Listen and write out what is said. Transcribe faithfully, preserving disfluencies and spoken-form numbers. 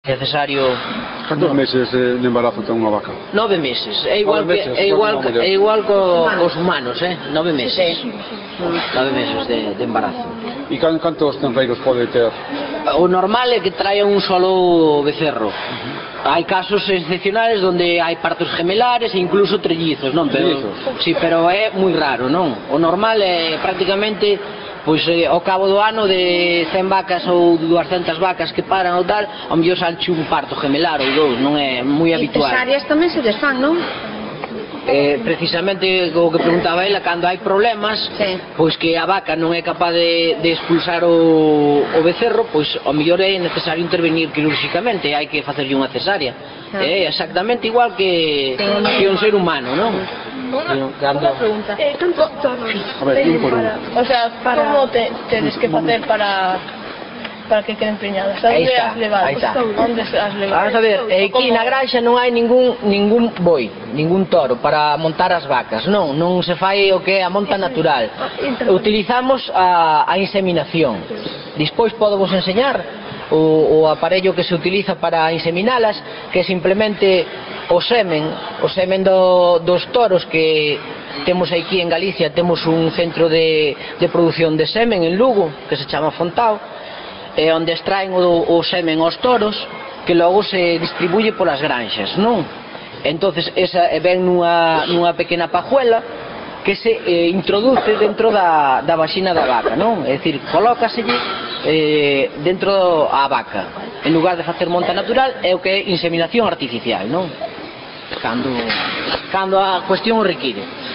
necesario. Cantos meses de embarazo ten unha vaca? Nove meses. É igual que é igual é igual co, cos humanos, eh? Nove meses. Nove meses de, de embarazo. E cantos tenreiros pode ter? O normal é que traia un solo becerro. Hai casos excepcionales onde hai partos gemelares e incluso trellizos, non? Pero, sí, pero é moi raro, non? O normal é prácticamente, pois eh, ao cabo do ano de cen vacas ou duascentas vacas que paran ou tal, ao mellor salche un parto gemelar ou dous, non é moi habitual. E cesáreas tamén se desfan, non? Eh, precisamente o que preguntaba ela, cando hai problemas, sí, pois que a vaca non é capaz de, de expulsar o, o becerro, pois ao mellor é necesario intervenir quirúrgicamente, hai que facerlle unha cesárea. É eh, exactamente igual que, que un ser humano, non? Una, cando... una pregunta. Eh, ¿Cuántos toros? A ver, un por un. O sea, para... ¿cómo te tienes que hacer para... para que queden preñadas? ¿A dónde has levado? Aí está. ¿Dónde has levado? Vamos a ver, aquí na granxa non hai ningún ningún boi, ningún toro para montar as vacas, non, non se fai o que é a monta natural. Utilizamos a, a inseminación. Despois podo vos enseñar o, o aparello que se utiliza para inseminalas, que é simplemente o semen, o semen do, dos toros que temos aquí en Galicia, temos un centro de, de produción de semen en Lugo, que se chama Fontao, é onde extraen o, o semen aos toros, que logo se distribuye polas granxas, non? Entonces esa ven nunha, nunha pequena pajuela que se eh, introduce dentro da, da vaxina da vaca, non? É dicir, colócaselle eh, dentro a vaca, en lugar de facer monta natural, é o que é inseminación artificial, non? Cando, cando a cuestión o require.